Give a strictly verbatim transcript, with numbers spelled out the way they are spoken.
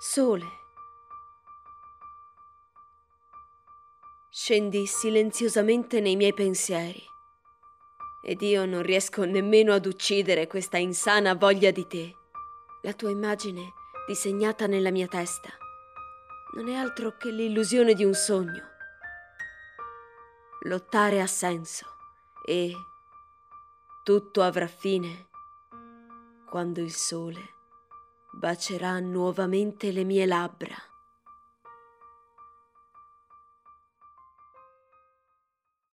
Sole. Scendi silenziosamente nei miei pensieri ed io non riesco nemmeno ad uccidere questa insana voglia di te. La tua immagine disegnata nella mia testa non è altro che l'illusione di un sogno. Lottare ha senso e tutto avrà fine quando il sole bacerà nuovamente le mie labbra.